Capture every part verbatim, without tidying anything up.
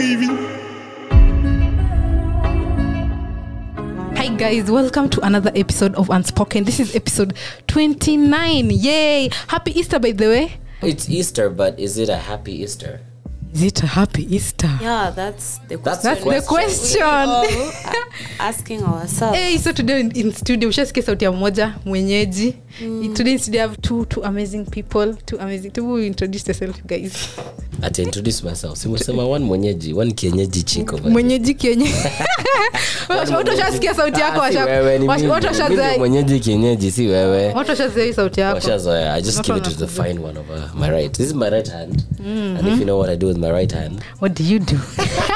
baby. Hi guys, welcome to another episode of Unspoken. This is episode twenty-nine. Yay! Happy Easter, by the way. It's Easter, but is it a happy Easter? Is it a happy Easter? Yeah, that's the That's question. That's the question. All asking ourselves. Hey, so today in, in studio, ushasikia sauti ya mmoja mwenyeji. Mm. Today in studio I have two two amazing people, two amazing. To introduce yourself, guys. Ati introduce myself. Simesema one mwenyeji, one kienyeji chico. Mwenyeji kienyeji. Watu washasikia sauti yako, watu washazoea. Mwenyeji kienyeji si wewe. Watu washazoea sauti yako. Washazoea. I just give it to the fine one over my right. This is my right hand. Mm-hmm. And if you know what I do with my right hand. What do you do?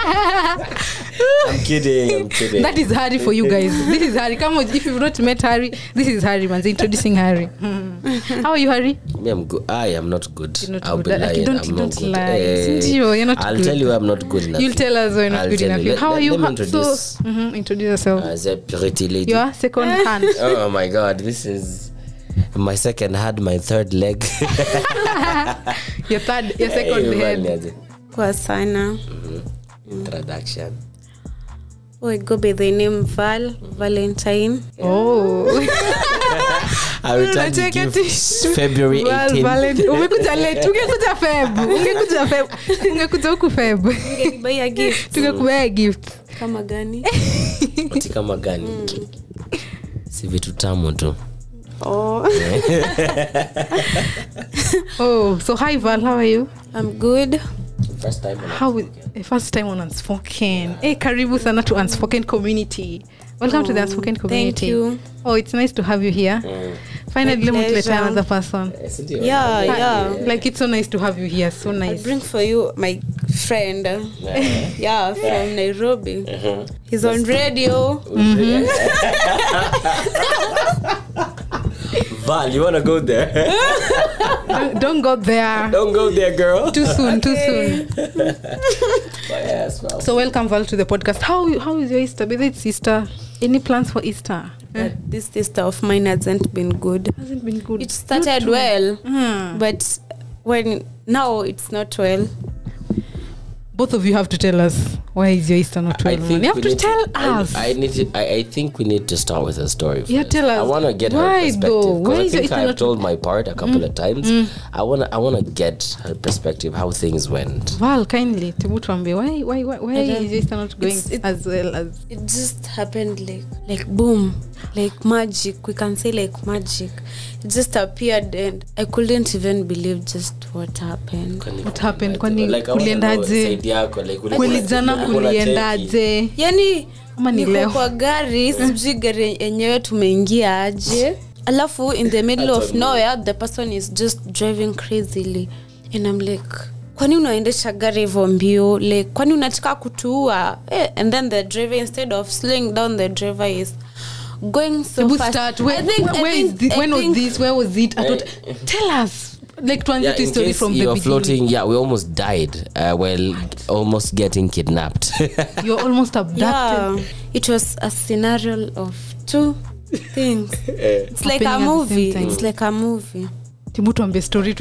I'm kidding, I'm kidding. That is Harry for you guys. This is Harry. Come on, if you've not met Harry, this is Harry, man. Introducing Harry. Mm. How are you, Harry? Me, I'm good. I am not good. You're not I'll good. be lying. Like, don't, I'm don't not good. lie. Hey, you, you're not I'll good. tell you I'm not good enough. You'll tell us we're not I'll good enough. You. How let, are you? Let me introduce. So, mm-hmm, introduce yourself. As a pretty lady. Your second hand. Oh my God, this is my second hand, my third leg. Your third, your second hey, head. Kwa sana. Mm-hmm. Introduction. Oh, go by the name Val Valentine. Oh. I returned the gift February eighteenth. Umekuja late. Ungekuja Feb. Ungekuja Feb. Ungekuja huku Feb. Buy a gift. Tungekubaya gift. Kama gani? Ati kama gani? Si vitu tamu tu. Oh. Oh, so hi Val, how are you? I'm good. First time on How uh, first time on Unspoken. Hey, karibu sana to Unspoken community. Welcome oh, to the Unspoken community. Thank you. Oh, it's nice to have you here. Mm. Finally, let me another person. Yeah, yeah. Like it's so nice to have you here. So nice. I bring for you my friend. Yeah, yeah from Nairobi. Uh-huh. He's on radio. Mm-hmm. Val, you wanna go there? don't, don't go there. Don't go there, girl. Too soon, too soon. Yes, well. So welcome Val to the podcast. How how is your Easter? Whether it's Easter, any plans for Easter? But this Easter of mine hasn't been good. Hasn't been good. It started well, mm. but when now it's not well. Both of you have to tell us why is your Easter not well. You have to tell to, us. I, I need to. I, I think we need to start with a story. Yeah, first. tell us. I want to get why her perspective. Though? Why I is think your I've not told my part a couple mm. of times. Mm. I wanna. I wanna get her perspective, how things went. Val, kindly, Tibutuambe, why, why, why, why is your Easter not going it, as well as? It just happened like, like boom, like magic. We can say like magic. It just appeared, and I couldn't even believe just what happened. What happened? Kwani kuliendaje? Kulijana kuliendaje? Yani niko kwa gari, sijui gari yenyewe tumeingia aje. Alafu in the middle of nowhere, the person is just driving crazily, and I'm like, kwani unaendesha gari hivyo mbio? Like kwani unataka kutuua? Eh, and then the driver, instead of slowing down, the driver is going so we fast. Start. Where, I think, where, where I think, is this, when was this? Where was it? I thought, tell us. Like to answer yeah, the story from the you're beginning. Floating, yeah, we almost died uh, while almost getting kidnapped. You're almost abducted. Yeah, it was a scenario of two things. It's like a movie. It's like a movie. Tibutuambe story.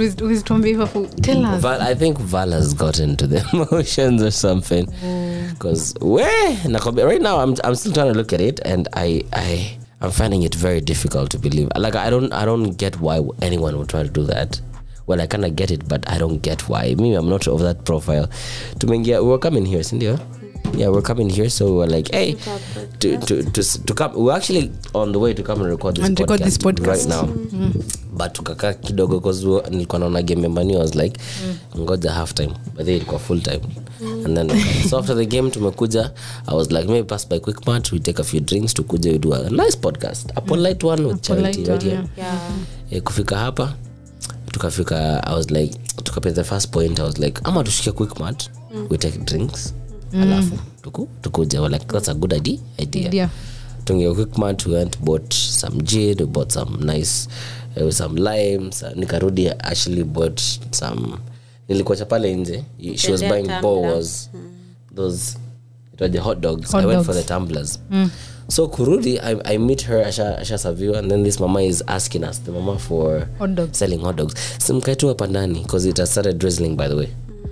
Tell us. Val, I think Val has gotten to the emotions or something. Because oh. right now I'm I'm still trying to look at it, and I I I'm finding it very difficult to believe. Like I don't I don't get why anyone would try to do that. Well, I kind of get it, but I don't get why. Maybe I'm not of that profile. Tumengia, we're coming here, Cindy. Yeah, we're coming here, so we're like, hey, to to to, to come. We're actually on the way to come and record this, and podcast, record this podcast right now. Mm-hmm. But tukaka kidogo because nilikuwa naona game mbani, I was like, mm. ngoja half time, but then ilikuwa full time. Mm. And then so after the game tumekuja, I was like, maybe pass by Quickmart, we take a few drinks, tukuje we do a nice podcast, a polite one with Charity right here. Yeah. Yeah. Kufika hapa tukafika, I was like, tukapata the first point, I was like, ama tushike Quickmart, mm. we take drinks, mm. alafu tuku tukuja, we're like, that's a good idea idea, idea. Tungia Quickmart, we went bought some gin, we bought some nice uh, some limes, uh, nikarudi actually bought some, nilikuwa chapale nje, she was buying Bowas, mm. those it was the hot dogs. hot I went dogs. for the tumblers. Mm. So kurudi, I, I meet her, asha asha savio, and then this mama is asking us, the mama for hot dogs. selling hot dogs. Simkaitu hapa ndani because it has started drizzling, by the way.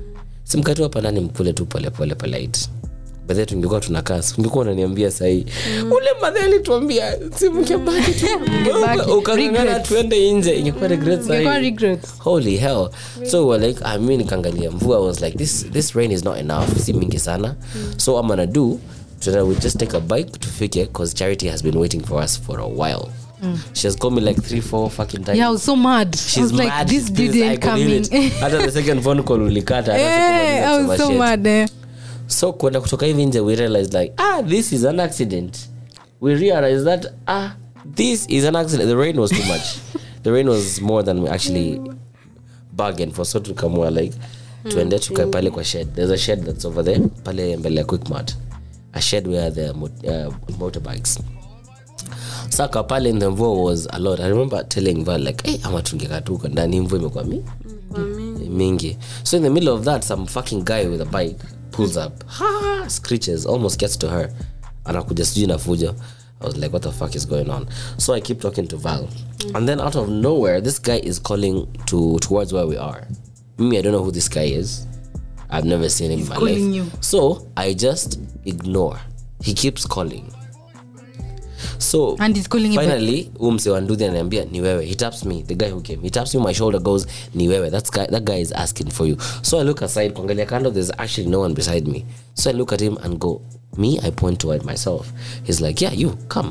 simkatu hapa ndani mkule tu pole pole polite. Baadaye tungekuwa tunakaa, ungekuwa unaniambia sahi mm. ule madhali tuambia simkebaki tu ukangana tuende nje, ingekuwa regret sahi. Ingekuwa regret. Holy hell. So we're like, I mean kangalia mvua, I was like this this rain is not enough, si mingi sana. Mm. So I'm gonna do today we just take a bike to Fike because Charity has been waiting for us for a while. Mm. She has called me like three, four fucking times. Yeah, I was so mad. She's I was like, mad. this didn't coming. After the second phone call ulikata. Hey, I was so shit. mad. Eh. So kwenda kutoka hivi nje, we realized like, ah, this is an accident. We realized that, ah, this is an accident. The rain was too much. The rain was more than we actually bargained for. So to come more like, tuende tukae pale kwa shed. There's a shed that's over there. Pale mbele ya Quick Mart. A shed where the uh, motorbikes. Saka pale in the mvua was a lot. I remember telling Val like, hey, ama tungeka tu kwa ndani mvua imekuwa mi mingi. So in the middle of that, some fucking guy with a bike pulls up, ha, screeches, almost gets to her. Anakuja sijui na fujo. I was like, what the fuck is going on? So I keep talking to Val. Mm. And then out of nowhere, this guy is calling to towards where we are. Me, I don't know who this guy is. I've never seen him He's in my calling life. You. So I just ignore. He keeps calling. So and he's calling finally umse wanduthi ananiambia ni wewe. He taps me, the guy who came. He taps me on my shoulder, goes ni wewe. That's guy, that guy is asking for you. So I look aside, kuangalia kando, there's actually no one beside me. So I look at him and go, me? I point toward myself. He's like, yeah, you, come.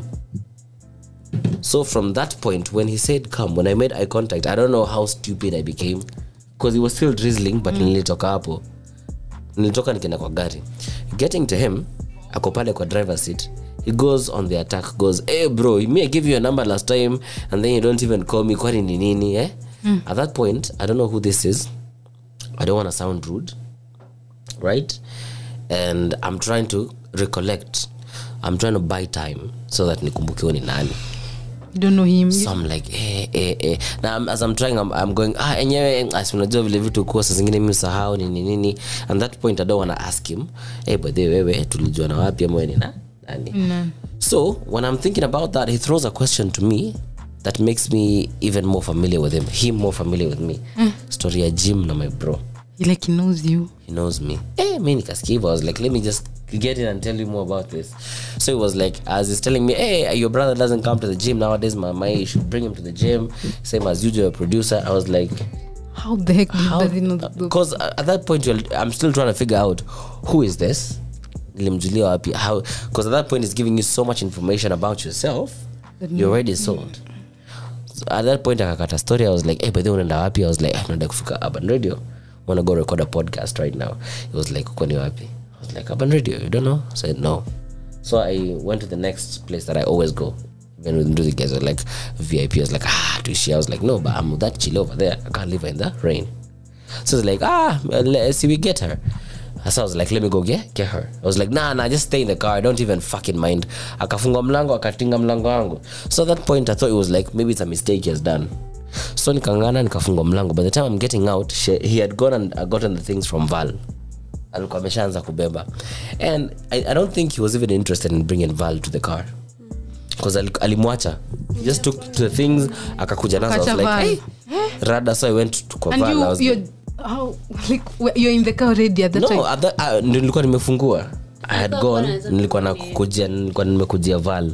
So from that point, when he said come, when I made eye contact, I don't know how stupid I became because it was still drizzling, but mm. nilitoka hapo. Nilitoka nikienda kwa gari. Getting to him, ako pale kwa driver's seat. He goes on the attack, goes, hey bro, you may give you a number last time and then you don't even call me, kwani ni nini, eh? Mm. At that point, I don't know who this is. I don't want to sound rude, right? And I'm trying to recollect. I'm trying to buy time so that nikumbuke ni nani. You don't know him. So I'm like, eh, eh, eh. Now as I'm trying, I'm, I'm going, ah, enyewe, asunajua vile vitu kuwa, saa zingine mimi usahau, nini, nini. And that point, I don't want to ask him, hey, but they wewe, tulijua na wapi ama ni na nani. No. So when I'm thinking about that, he throws a question to me that makes me even more familiar with him. Him more familiar with me. Mm. Story ya Jim na my bro. He like he knows you. He knows me. Eh, me nikasikia. I was like, let me just get in and tell you more about this. So he was like, as he's telling me, hey, your brother doesn't come to the gym nowadays, mama, you should bring him to the gym. Same as you do, a producer. I was like, how the heck does he know? Because at that point, I'm still trying to figure out who is this. How? Because at that point, it's giving you so much information about yourself. You're already sold. So at that point, I got a story. I was like, hey, but they unaenda wapi? I was like, I'm naenda kufika Urban Radio. I want to go record a podcast right now. He was like, uko ni wapi? I was like, Urban Radio, you don't know? I said, no. So I went to the next place that I always go. When we do the guys were like V I P, I was like, ah, to she. I was like, no, but I'm that chill over there. I can't leave her in the rain. So it's like, ah, let's see, we get her. So I was like, let me go get get her. I was like, nah, nah, just stay in the car. I don't even fucking mind. Akafunga mlango, akatinga mlango wangu. So at that point, I thought it was like, maybe it's a mistake he has done. So nikangana, nikafunga mlango. By the time I'm getting out, she, he had gone and uh, gotten the things from Val. Alikuwa ameshaanza kubeba. And I, I don't think he was even interested in bringing Val to the car. Because alimwacha. He just took the things, akakuja nazo. I was like, hey, rada. So I went to kwa Val. And you, you're, how, like, you're in the car already at that no, time? No, at that, uh, nilikuwa nimefungua. I had gone, nilikuwa nakukujia, nilikuwa nimekujia Val.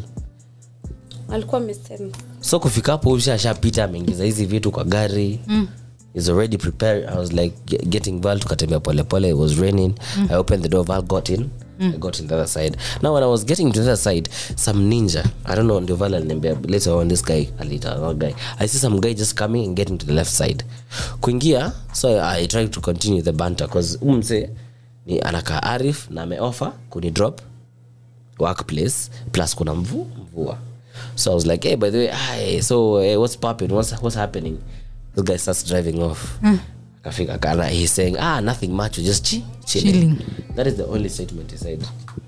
Alikuwa amesema. So kufika hapo ushashapita ameingiza hizi vitu kwa gari. Mm. He's already prepared. I was like getting Val tukatembea pole pole. It was raining. Mm. I opened the door, Val got in. Mm. I got in the other side. Now when I was getting to the other side, some ninja, I don't know, ndio Val aliniambia later on, this guy, alita, another guy. I see some guy just coming and getting to the left side. Kuingia, so I, I tried to continue the banter because umse ni anaka Arif na ameoffer kuni drop workplace plus kuna mvu, mvua. So I was like, hey, by the way, hi, so hey, what's popping? What's what's happening? This guy starts driving off. Mm. Kafika kana, he's saying, ah, nothing much, we're just ch- chilling. chilling. That is the only statement he said.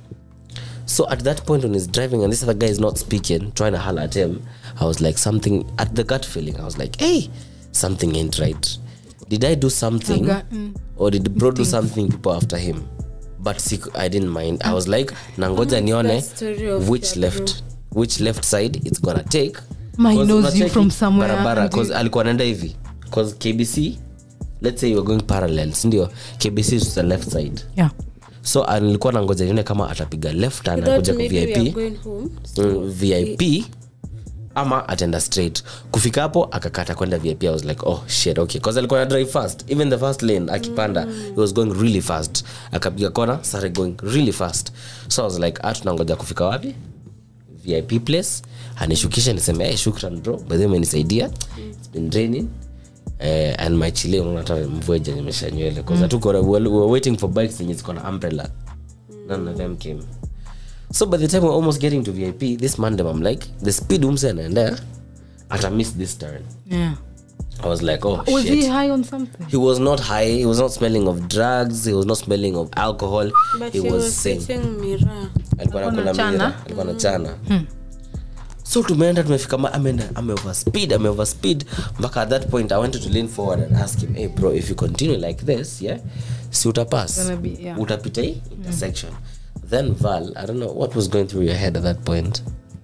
So at that point when he's driving and this other guy is not speaking, trying to holler at him, I was like, something, at the gut feeling, I was like, hey, something ain't right. Did I do something? Got, mm, or did bro do something people after him? But see, I didn't mind. I was like, nangoja nione which left. Bro. Which left side it's gonna take. My knows you from somewhere. Barabara, because alikuwa anaenda hivi. Because K B C let's say you were going parallel, ndio K B C is to the left side. Yeah. So alikuwa nangoja nione kama atapiga left turn anakuja kwa V I P. Mm, V I P ama atenda straight. Kufika hapo akakata kwenda V I P. I was like, oh shit, okay, because alikuwa na drive fast. Even the first lane akipanda, mm. he was going really fast. Akapiga kona, started going really fast. So I was like, ah, tunangoja kufika wapi? V I P place. Anishukisha niseme, hey, shukran bro, by the way umenisaidia. It's been raining. Uh, and my chile unata mvua je nimesha nywele because mm. atuko we were waiting for bikes and it's gonna umbrella. Mm. None of them came. So by the time we're almost getting to V I P, this Monday I'm like, the speed umse and there, I missed this turn. Yeah. I was like, oh was shit. Was he high on something? He was not high. He was not smelling of drugs. He was not smelling of alcohol. But he, he was, was sane. Mirror. Alikuwa anakula mira. Alikuwa anachana. Hmm. So tumeenda tumefika ameenda ame over speed ame over speed mpaka at that point I wanted to lean forward and ask him, hey bro, if you continue like this, yeah, si utapass, yeah. utapita hii intersection. Mm. Then Val, I don't know what was going through your head at that point.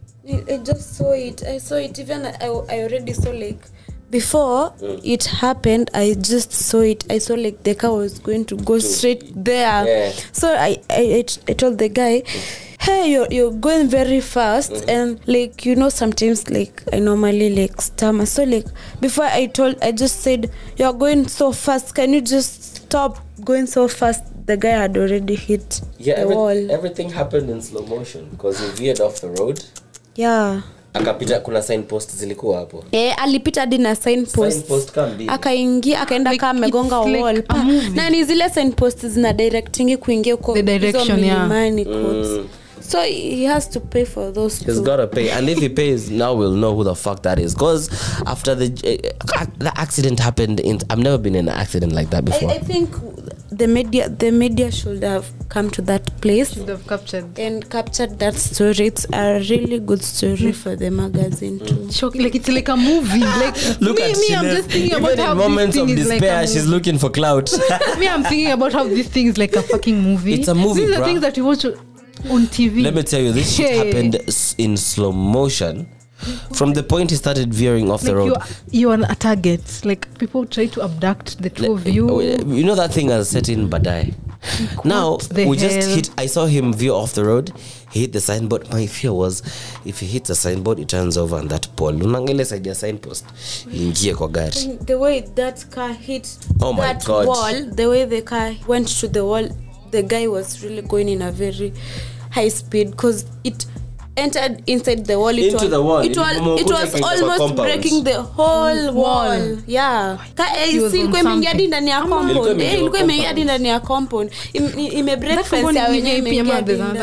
I just saw it. I saw it even I, I already saw like before mm. it happened. I just saw it. I saw like the car was going to go straight there. Yeah. So I, I I told the guy, hey, you're you're going very fast. Mm-hmm. And like, you know, sometimes like I normally like stammer. So like before I told I just said, you're going so fast, can you just stop going so fast? The guy had already hit yeah, the every, wall. Everything happened in slow motion because he veered off the road. Yeah. Akapita kuna signpost zilikuwa hapo. Eh, alipita hadi na signpost. Signpost kambi. Akaingia akaenda like kama amegonga wall. Like na ni zile signposts zina directing kuingia huko. The direction, yeah. Mm. So he has to pay for those. He's got to pay, and if he pays, now we'll know who the fuck that is. Because after the uh, the accident happened, in I've never been in an accident like that before. I, I think the media the media should have come to that place. Should have captured and captured that story. It's a really good story mm. for the magazine too. Mm. Shock, like it's like a movie. Like look me, at me I'm just thinking Even about in how moments this thing of is despair, like she's looking for clout. Me, I'm thinking about how this thing is like a fucking movie. It's a movie. These are things that you watch on T V. Let me tell you, this shit happened in slow motion. From the point he started veering off like the road, you're, you're a target. Like people try to abduct the two of you. You know that thing has set in Badai. Now we hell? just hit. I saw him veer off the road. He hit the signboard. My fear was, if he hits a signboard, it turns over on that pole. Unangele side ya signpost. Ingie kwa gari. The way that car hit oh my that God. wall, the way the car went to the wall, the guy was really going in a very high speed because it entered inside the wall. It Into was, the wall. It was, it was almost breaking the whole wall. wall. Yeah. Ilikuwa imeingia hadi ndani ya compound. Eh, ilikuwa imeingia hadi ndani ya compound. Ime break fence ya wenyewe imeingia ndani.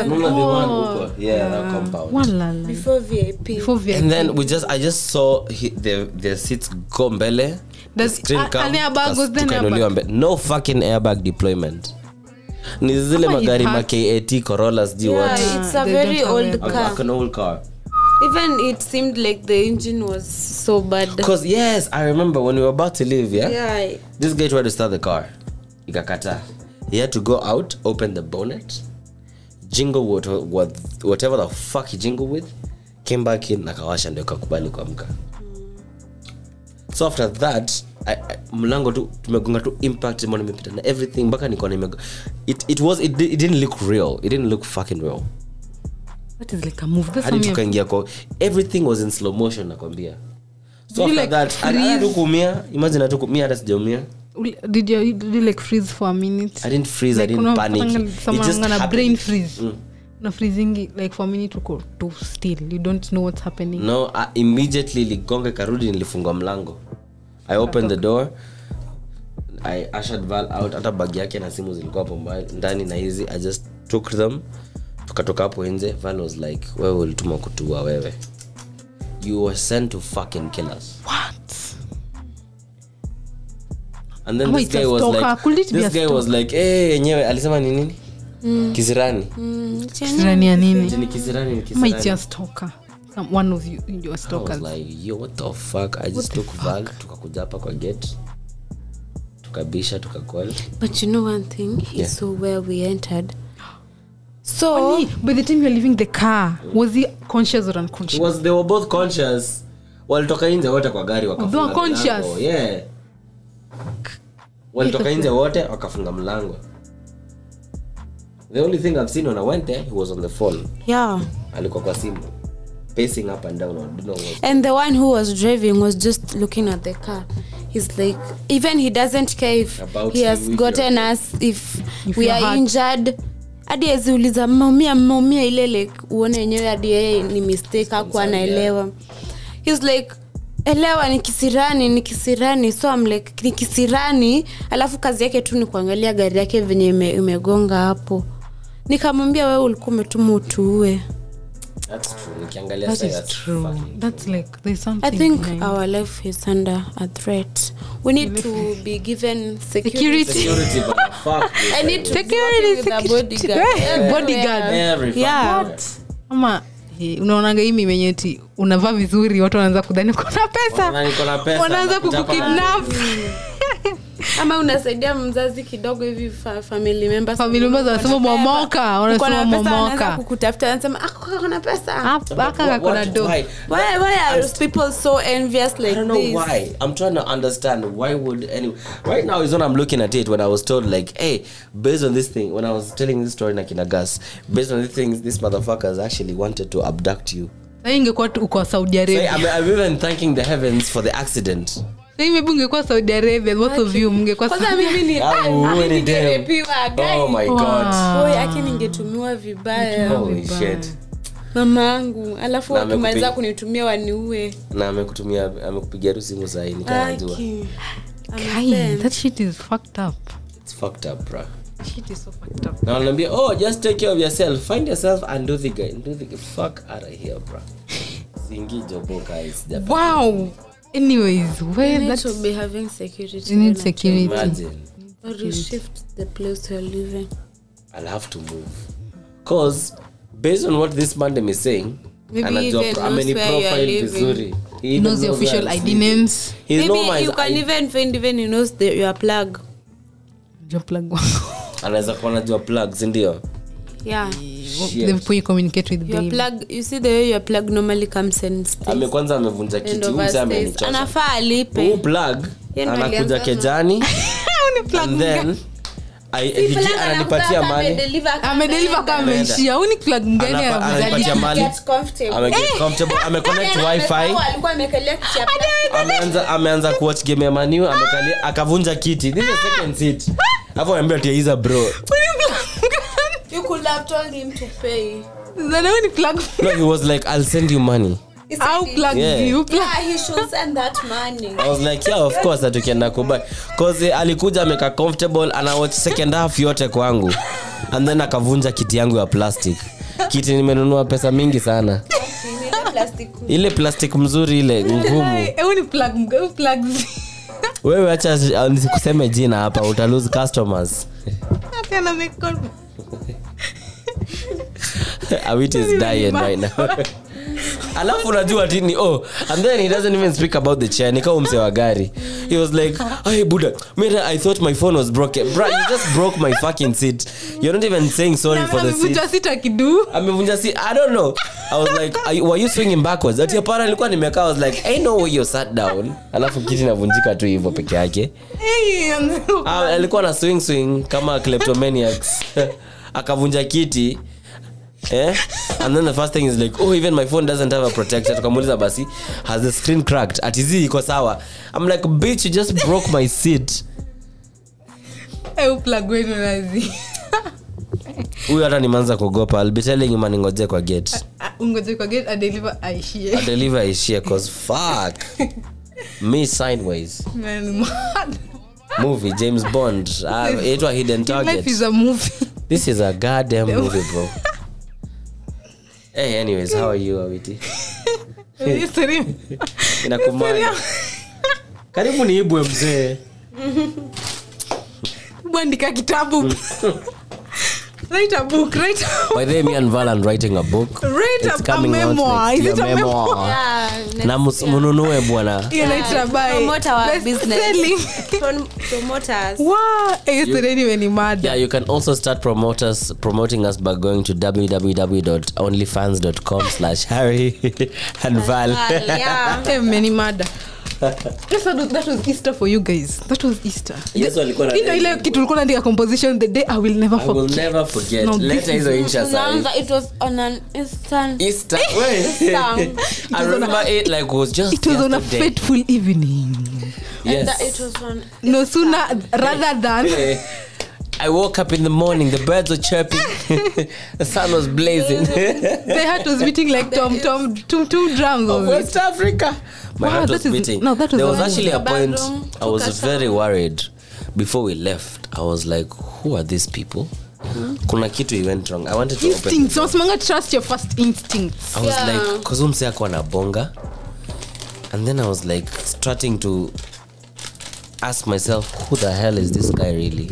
Yeah, that compound. Before V I P. Before V I P. And then we just I just saw he, the the seats go mbele. The screen come. No fucking airbag deployment. Ni zile magari ma K A T Corollas do yeah, what? It's a very old car. Like an old car. Even it seemed like the engine was so bad. Because yes, I remember when we were about to leave, yeah? Yeah. This guy tried to start the car. Ikakata. He had to go out, open the bonnet, jingle what, what, whatever the fuck he jingled with, came back in, nakawasha ndio kakubali kuamka. So after that, I, I mlango tu tumegonga tu impact mbona nimepita na everything mpaka niko na it it was it, it didn't look real. It didn't look fucking real. What is like a movie? That's hadi tukaingia kwa everything was in slow motion nakwambia. So after like that I didn't kumia. Imagine I took me hata sijaumia. Did you did you like freeze for a minute? I didn't freeze, like, I didn't panic. It just happened. Brain freeze. Mm. No freezing like for a minute to go to still. You don't know what's happening. No, I immediately ligonga karudi nilifunga mlango. I opened the door. I ushered Val out. Hata bag yake na simu zilikuwa hapo ndani na hizi. I just took them. Tukatoka hapo nje. Val was like, wewe ulituma kutua wewe. You were sent to fucking kill us. What? And then oh, this guy was like, this guy was like, eh, yenyewe alisema ni nini? Mm. Kisirani. Mm. Kisirani ya nini? Ni kisirani, ni kisirani. Might just stalker. Some one of you your stalkers. I was like, yo, what the fuck? I just took Val, tukakuja hapa kwa gate. Tukabisha, tukakol. But you know one thing, he yeah. saw where we entered. So, Funny, by the time you're leaving the car, was he conscious or unconscious? Was they were both conscious. Walitoka nje wote kwa gari wakafunga. They were conscious. Yeah. walitoka nje wote wakafunga mlango. The only thing I've seen when I went there, he was on the phone. Yeah. Alikuwa kwa simu, pacing up and down. I don't know what. And the one who was driving was just looking at the car. He's like, even he doesn't care if About he has you, if gotten you're- us, if, If we you're are hurt. injured. Hadi aziuliza maumia maumia ile like uone yenyewe hadi yeye ni mistake hakuwa anaelewa. He's like, elewa ni kisirani ni kisirani. So I'm like, ni kisirani alafu kazi yake tu ni kuangalia gari yake venye ime, imegonga hapo. Nikamwambia wewe ulikuwa umetuma utuue. That's true. Nikiangalia That sasa, is that's true. fucking- That's like there's something. I think behind. our life is under a threat. We need to be given security. Security. Security, but fuck this. I need to Security, be with a security. bodyguard. Eh, Everywhere. bodyguard. Every fucking Yeah. where. Ama eh, unaonanga hii mimenyeti unavaa vizuri watu wanaanza kudhani uko na pesa. Wanaona niko na pesa, Wanaanza nakuja hapa kukukidnap. Ama unasaidia mzazi kidogo hivi fa- family members. Family members wanasema momoka, wanasema momoka. Kukutafuta anasema ah kuna pesa. Hapa aka What- kuna what- do. why? Why why are people so envious like I don't know this? why. I'm trying to understand why would any right now is when I'm looking at it when I was told like, hey, based on this thing, when I was telling this story like in Agas, based on the things these motherfuckers actually wanted to abduct you. Sasa ingekuwa tu uko Saudi So Arabia. I'm, I'm even thanking the heavens for the accident. Sasa maybe ungekuwa Saudi Arabia, both of you mngekuwa. Kwanza mimi ni Ah, ah, wewe mimi ni dem. ningerepiwa, guys. Oh my god. Boy, yake ningetumiwa vibaya. Holy vibaya. shit. Mamangu, alafu Na wakimaliza amekupi- kunitumia waniue. Na amekutumia amekupigia tu simu sahi nikanajua. Aki. Kai, that shit is fucked up. It's fucked up, bro. Shit is so fucked up. Na wananiambia, "Oh, just take care of yourself. Find yourself and do the guy. Do the fuck out of here, bro." Singi jobo guys. Wow. Anyways, where You need that's to be having security. you need then security. Imagine. Or you shift the place you're living. I'll have to move. Cause based on what this madam is saying, Maybe anajua even pro- knows ameni where you are profile living. vizuri. He He even knows the knows official where I'm I D sleeping. names. He Maybe knows my you can I- even find even he knows the, your plug. Job plug wako. anaweza kuwa anajua plugs ndio. Yeah. Shit. The way you communicate with Your them. plug, you see the way your plug normally comes and stays. Ame kwanza amevunja And kiti. Huyu mzee overstays. amenichosha. Anafaa alipe. Huu plug Yeye ndo anakuja alianza kejani Ni plug and then I, Si hiji- fulani ananipatia anakuta mali. amedeliver kama amedeliver kama Ameenda. ameishia. Huu ni plug gani Anapa- anakuja? ananipatia mali. Get comfortable. Ame get comfortable. Ame connect Yaani wifi. amesahau alikuwa amekelea kiti ya plastic. ameanza ameanza kuwatch game ya Manu amekalia akavunja kiti. This is the second seat. Hapo anambia tia hiza bro. You could have told him to pay. Zana huu ni plug. No, he was like I'll send you money. Is Au it- plug Yeah. view. Plug. Yeah, he should send that money. I was like yeah of course atukienda kubai cause eh, alikuja ameka comfortable ana watch second half yote kwangu and then akavunja kiti yangu ya plastic. Kiti nimenunua pesa mingi sana. You need a plastic. Ile plastic mzuri ile ngumu. Eh, huu ni plug. Huu plug. Wewe acha uh, nisikuseme jina hapa uta lose customers. Hata ana make call. Awit is dying right now. Alafu unajua tini oh and then he doesn't even speak about the chair nika umse wa gari. He was like hey Buddha man I thought my phone was broken. Bro you just broke my fucking seat. You're not even saying sorry for the seat. Amevunja sita kidu. Amevunja seat. I don't know. I was like are you, were you swinging backwards? Ati hapana nilikuwa nimekaa. I was like I know where you sat down. Alafu kiti inavunjika tu hivyo peke yake. Hey, Ah, alikuwa na swing swing kama kleptomaniacs. Akavunja kiti. Eh? And then the first thing is like oh even my phone doesn't have a protector. Tukamuuliza basi has the screen cracked? Atizi iko sawa. I'm like bitch you just broke my seat. Eh, huu plug wenu nazi. Huyu hata nimeanza kuogopa. I'll be telling him aningoje kwa gate. Ungoje kwa gate a deliver aishie. I deliver is here cause fuck. Me sideways. Man, mad. Movie James Bond. Ah, itwa Hidden Target. Life is a movie. This is a goddamn movie bro. Hey anyways how are you Awiti? History. Inakumana. Karibu niibwe mzee. Bandika kitabu. Write a book, write a By the way, me and Val are writing a book. Write It's a- a coming out memoir. next Is year. it a memoir? Yeah. Na mus- mununue bwana. You like to buy. Promote our Best business. selling. Prom- promoters. Wow. Eh, history anyway ni mad. Yeah, you can also start promote us, promoting us by going to w w w dot onlyfans dot com slash Harry and Val. Yeah. Eh, many mad. Yes, that was, that was Easter for you guys. That was Easter. Yes, walikuwa na you know ile kitu tulikuwa naandika composition the day I will never forget. I will never forget. No, Later hizo insha Tunaanza, it was on an Eastern Easter. Wait. I remember it like it was just it was yesterday. on a fateful evening. Yes. and that it was on No sooner rather than I woke up in the morning, the birds were chirping, the sun was blazing. the heart was beating like tom tom two two drums Of of West it. Africa. My Wow, heart that was is- beating. no, that was there was amazing. actually a point Bedroom, I was took a very shower. worried before we left. I was like, who are these people? Kuna kitu he went wrong. I wanted to open Instincts. the door. Wasimanga trust your first instincts. I was Yeah. like, cause umse ako na bonga. And then I was like starting to ask myself, who the hell is this guy really?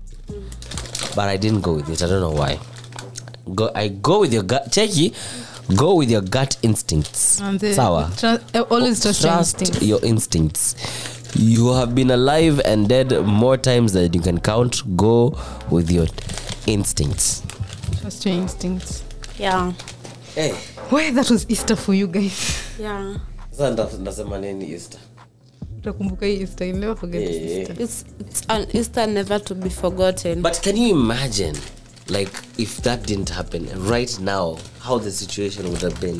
But I didn't go with it. I don't know why. Go, I go with your gut. Cheki, go with your gut instincts. And the- Sawa. Tru- uh, always trust, your Trust instincts. your instincts. You have been alive and dead more times than you can count. Go with your instincts. Trust your instincts. yeah Hey. Why that was Easter for you guys. yeah Sasa ndasema nini Easter? Utakumbuka hii Easter. You never forget Yeah, this yeah, Easter. it's it's an Easter never to be forgotten. But can you imagine, like, if that didn't happen right now, how the situation would have been?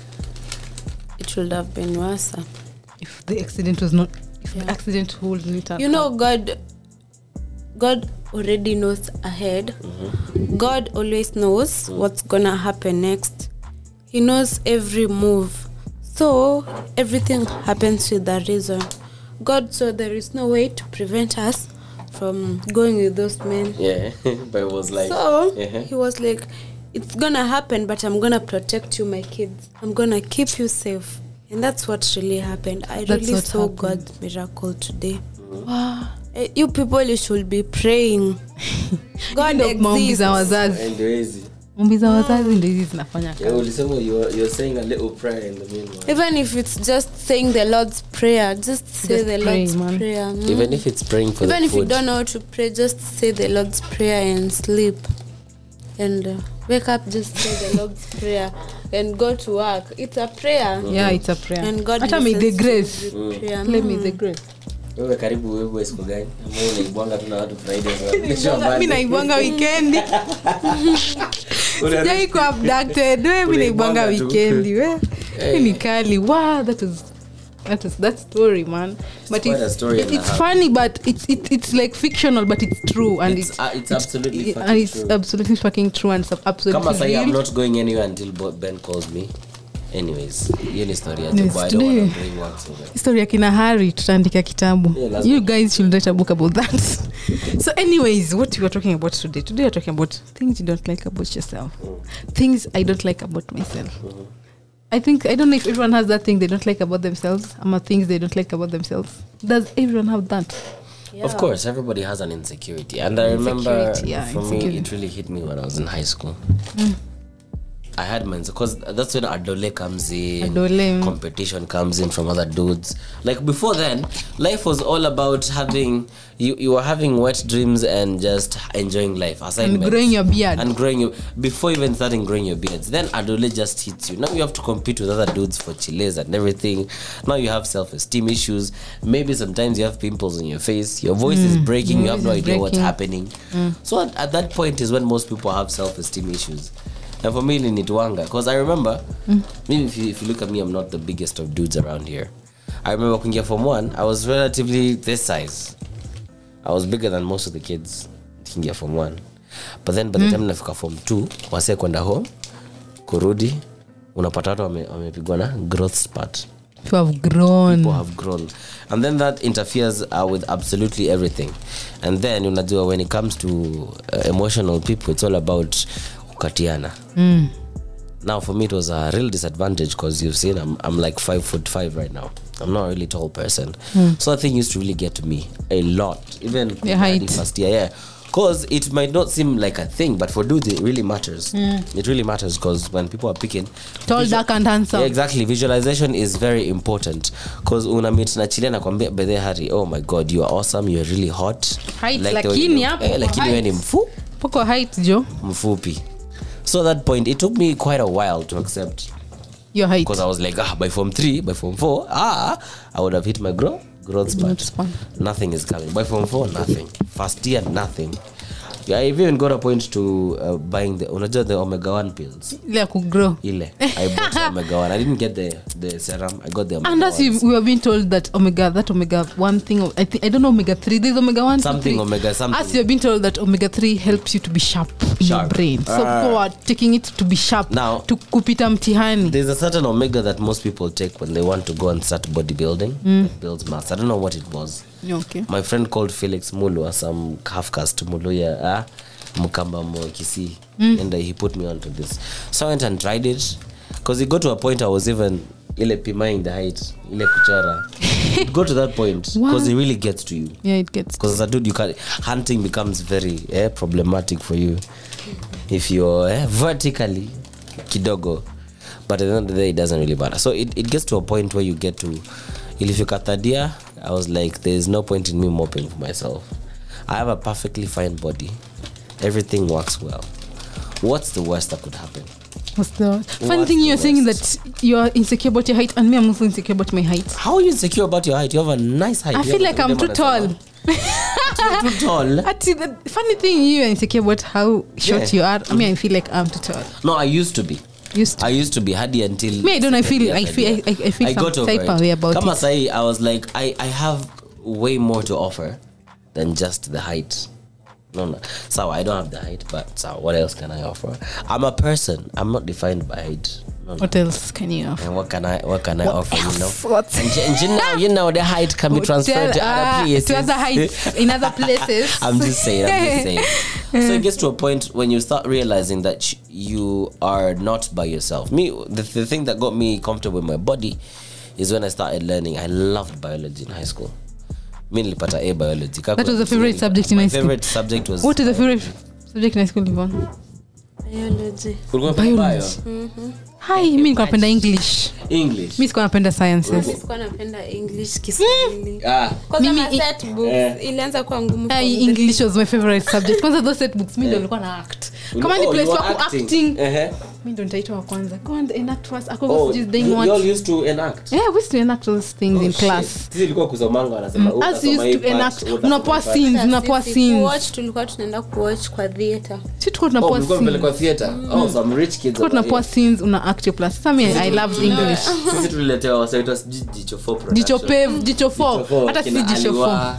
It should have been worse. If the accident was not if Yeah. the accident wouldn't have You know, God God already knows ahead. Mm-hmm. God always knows what's gonna happen next. He knows every move. So everything happens with a reason. God saw there is no way to prevent us from going with those men. Yeah, but it was like, So uh-huh. he was like, it's gonna happen, but I'm gonna protect you, my kids. I'm gonna keep you safe. And that's what really happened. I That's really what saw happened. God's miracle today. Wow. Eh, you people, you should be praying. God Ndio maombi za exists. wazazi. and easy. Maombi za wazazi ndio hizi zinafanya Yeah, kazi. ulisema you're, you're saying a little prayer in the meanwhile. Even if it's just saying the Lord's Prayer, just say Just the pray, Lord's man. Prayer. Mm. Even if it's praying for Even the if you food. don't know how to pray, just say the Lord's Prayer and sleep. And uh, wake up, just say the Lord's Prayer and go to work. It's a prayer. Yeah, it's a prayer. And God Hata may the listens to grace. every prayer. Play me Mm. the grace. Wewe karibu wewe siku gani? Ama unaibwanga tu na watu Friday. Mimi naibwanga weekend. Sijai ku abducted. Wewe mimi naibwanga Unaibwanga tu. weekend. Wewe. Hey. Hii ni kali. Wow, that is that is that story, man. But quite a it's story it, and a it's half. funny, but it's it, it's like fictional, but it's true, and It's, it's uh, it's absolutely and fucking it's true. absolutely fucking true, and it's absolutely Kama sahi, I'm real. not going anywhere until Bo- Ben calls me. Anyways, hiyo ni story ya Anyways, Jobo. I don't want today- to bring work over. Story ya kina Hari tutaandika kitabu. Yeah, lazima. You guys should write a book about that. So anyways, what we are talking about today. Today we are talking about things you don't like about yourself. Things I don't like about myself. I think I don't know if everyone has that thing they don't like about themselves. Ama things they don't like about themselves. Does everyone have that? Yeah. Of course, everybody has an insecurity. And I remember, Insecurity, yeah, for me, insecurity. it really hit me when I was in high school. I had mine because that's when adole comes in, Adole. competition comes in from other dudes. Like before then, life was all about having you. You were having wet dreams and just enjoying life. Assignments. growing your beard. And growing your before even starting growing your beards. Then adole just hits you. Now you have to compete with other dudes for chiles and everything. Now you have self-esteem issues. Maybe sometimes you have pimples on your face. Your voice is breaking. You have no voice is idea what's breaking. happening. So at, at that point is when most people have self-esteem issues. And for me, Linitwanga, because I remember, maybe if you, if you look at me, I'm not the biggest of dudes around here. I remember when Form one, I was relatively this size. I was bigger than most of the kids in Form one. But then by the time nafika Form two, wase kwenda home, kurudi, unapata watu wame- wamepigwa na growth spurt. You have grown. People have grown, and then that interferes uh, with absolutely everything. And then unajua when it comes to uh, emotional people, it's all about kukatiana. Mm. Now for me it was a real disadvantage because you've seen I'm, I'm like five foot five right now. I'm not a really tall person. So that thing used to really get to me a lot, even Your height. first year. Yeah, because it might not seem like a thing, but for dudes it really matters. It really matters because when people are picking Tall, visual- dark, and handsome. Yeah, exactly. Visualization is very important because una meet na chile na kwambia bedhe Hari, oh my god, you are awesome, you are really hot. Height, the way lakini you- hapo eh, kwa lakini wewe ni height. mfu Poko height jo. mfupi. So at that point it took me quite a while to accept Your height. Because I was like, ah, by form three, by form four, ah, I would have hit my growth growth spurt. Growth span. Nothing is coming. By form four, nothing. First year, nothing. Yeah, I've even got a point to uh, buying the unajua the omega one pills. Ile ya kugrow. Ile. I bought the omega one. I didn't get the the serum. I got the omega And as you, we have been told that omega, that omega one thing, I think I don't know omega three. There's omega one. Something three. omega something. As you've been told that omega three helps you to be sharp in Sharp. your brain. So Ah. people are taking it to be sharp. Now- to kupita mtihani. There's a certain omega that most people take when they want to go and start bodybuilding. Mm. It builds mass. I don't know what it was. Okay. My friend called Felix Mulwa, some half caste Muluya, ah, Mukamba Mwakisi, mm. and uh, he put me onto this. So I went and tried it because it got to a point I was even ile pimaing the height, ile kuchara. It got to that point because it really gets to you. Yeah, it gets. Because as a dude, you can't, hunting becomes very eh, problematic for you if you're eh, vertically kidogo. But at the end of the day, it doesn't really matter. So it, it gets to a point where you get to, if you cut that year, I was like, there's no point in me moping for myself. I have a perfectly fine body. Everything works well. What's the worst that could happen? What's the funny What's thing the you're saying worst? that you're insecure about your height, and me, I'm also insecure about my height. How are you insecure about your height? You have a nice height. I You feel have like a I'm too demon tall. as well. You're too tall. Actually, the funny thing, you're insecure about how short Yeah. you are. I mean, I feel like I'm too tall. No, I used to be. Used to. I used to be hardy until Me, I don't know, I feel- Yes, I feel- did. I- I feel some got over type it. of way about Kama it. sahi, I was like, I, I have way more to offer than just the height. No, no. So I don't have the height, but so what else can I offer? I'm a person. I'm not defined by height. No, no. What else can you offer? And what can I what can I What offer? You know. else? What? And, you- and you know, you know, the height can be transferred to Hotel, other ah, places. to other heights in other places. I'm just saying, I'm just saying. So it gets to a point when you start realizing that sh- you are not by yourself. Me, the, the thing that got me comfortable with my body is when I started learning. I loved biology in high school. Me nilipata A biology. That was the favorite subject in my high school. favorite subject was. What is the favorite subject in high school, Yvonne? Biology. Ulikuwa unapenda Biology. bio? Hi, mi nilikuwa napenda English. English. Mi sikuwa napenda sciences. Mimi sikuwa napenda English Kiswahili. Ah. Kwanza Mimi- ma set books Eh. ilianza kuwa ngumu. Uh, from the- English was my favorite subject. Kwanza those set books mi ndio nilikuwa na act. Kama ni Oh, place you were wako acting. Uh-huh. Mi ndio nitaitwa wa kwanza. Go and enact first. Ako Oh, just doing you, you all what? used to enact. Yeah, we used to enact those things in Oh, class. shit. Sisi ilikuwa kusomanga wanasema, oh, As utasoma you used hii to part, enact, utasoma unapoa hii part. scenes, Sasa unapoa sisi scenes. kuwatch, tulikuwa tunaenda kuwatch kwa theater. Si tulikuwa Oh, tunapoa mlikuwa scenes. mpelekwa theater. Oh, some rich kids. Tulikuwa over tunapoa here. scenes, una act your plus. Sasa mi, I loved English. Sisi tuliletewa wasaitwa sijui jicho four production. Jicho pev, jicho four. four, Hata si kina jicho four. Aliwa.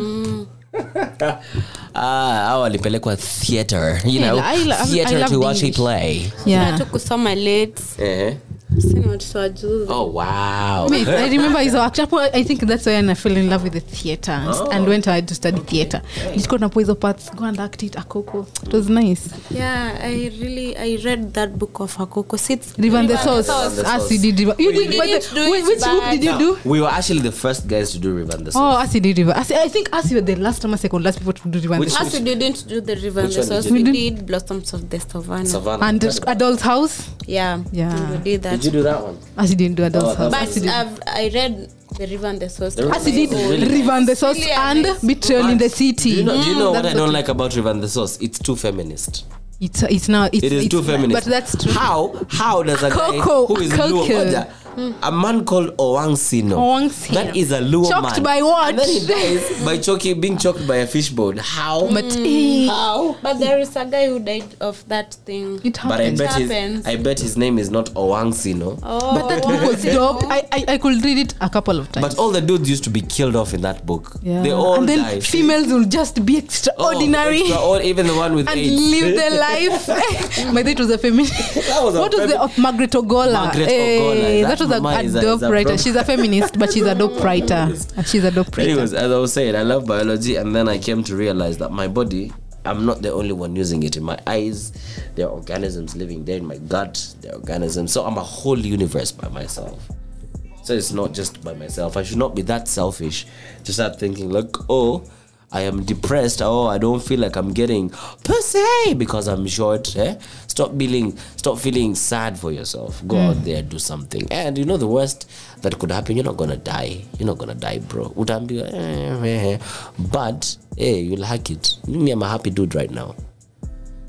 Ah, hao walipelekwa theater, you know, Yeah, I lo- I theater love to watch a English. play. Yeah. Tu kusoma late. Eh. Sina watoto wa juzi. Oh wow. Me, I remember hizo act hapo. I think that's why I fell in love with the theater and, Oh. and went ahead to study theater. Nilikuwa napo hizo parts, go and act it akoko. It was nice. Yeah, I really I read that book of Akoko. Sits River and the Source. River and the As Source. you did River. You We did. But didn't the, do wait, it which book bad. did you do? We were actually the first guys to do River and the Oh, Source. as you did River. As I think as you were the last time, second last people to do River and the Which- Source. As we didn't do the River and Which the one did Source, you we do? did Blossoms of the Savannah. Savannah. And the Adult House. Yeah, Yeah. we did that. Did you do that one? As you didn't do Adult Oh, House. that As you But did. I've, I read the River and the Source. The River As you did Oh, really? River and the Source Really and nice. Betrayal in the Do City. you know, do you know what I That's don't what- like about River and the Source? It's too feminist. It's it's now it's It is it's, too feminist. But that's true. How how does a guy Coco, who is Coco. Luo Moja, a man called Owang Sino, Owang Sino. that is a Luo Choked man, by what? and then he dies by choking, being choked by a fishbone. How? But eh, how? But there is a guy who died of that thing. it But I happened. bet his happens. I bet his name is not Owang Sino. Oh, But that book was dope. I, I I could read it a couple of times. But all the dudes used to be killed off in that book. yeah. They all and then died. females will just be extraordinary Oh, extra- or even the one with and AIDS. live their life. But it was a feminist. That was a What was the femi- of Margaret Ogola? Margaret Eh, Ogola. that was a, That a is a- dope is a writer. prob- She's a feminist, but she's a dope writer. And she's a dope writer. Anyways, as I was saying, I love biology, and then I came to realize that my body, I'm not the only one using it. In my eyes, there are organisms living there. In my gut, there are organisms. So I'm a whole universe by myself. So it's not just by myself. I should not be that selfish to start thinking like, oh, I am depressed. Oh, I don't feel like I'm getting pussy because I'm short. Eh? Stop feeling, stop feeling sad for yourself. Go out there, do something. And you know the worst that could happen. You're not gonna die. You're not gonna die, bro. Utambiwa, eh, eh, eh. But hey, you'll hack it. Me, I'm a happy dude right now.